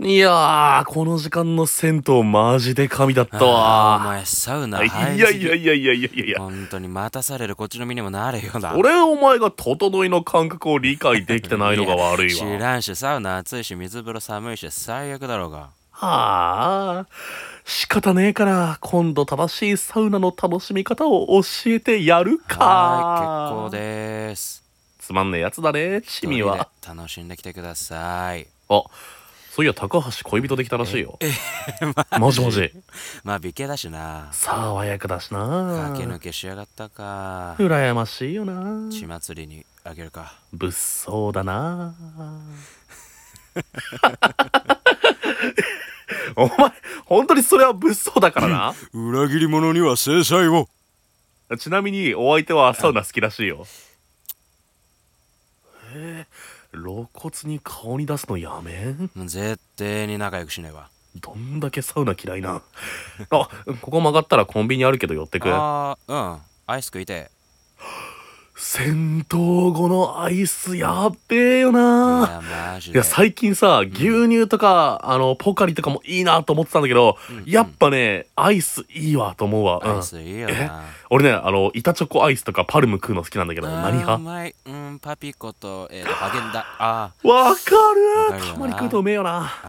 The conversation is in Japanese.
いやー、この時間の銭湯マジで神だったおわ前サウナー。 入いやりすぎ。 いやいやいやいやいやいや。 本当に待たされるこっちの身にもなれよな。 俺お前が整いの感覚を理解できてないのが悪いわ。 知らんし、サウナ暑いし水風呂寒いし最悪だろうが。 はあ、仕方ねえから今度正しいサウナの楽しみ方を教えてやるか。 はい、結構です。 つまんねえやつだね、チミは。 一人で楽しんできてください。 あ、そういや高橋恋人できたらしいよ。マジマジ。 まあ美形だしな。 爽やかだしな。 駆け抜けしやがったか。 羨ましいよな。 血祭りにあげるか。 物騒だな。お前本当にそれは物騒だからな。 裏切り者には制裁を。 ちなみにお相手はサウナ好きらしいよ。露骨に顔に出すのやめん。 絶対に仲良くしねえわ。 どんだけサウナ嫌いな。あ、ここ曲がったらコンビニあるけど寄ってく。 ああ、うん、アイス食いて。 戦闘後のアイスやっべえよな。 いやマジで。 いや最近さ、牛乳とかポカリとかもいいなと思ってたんだけど、やっぱねアイスいいわと思うわ。 アイスいいよな。 俺ね板チョコアイスとかパルム食うの好きなんだけど、何う派？ まい。パピコとハーゲンダ。あわかる。 わかるよなたまに食うとうめえよな。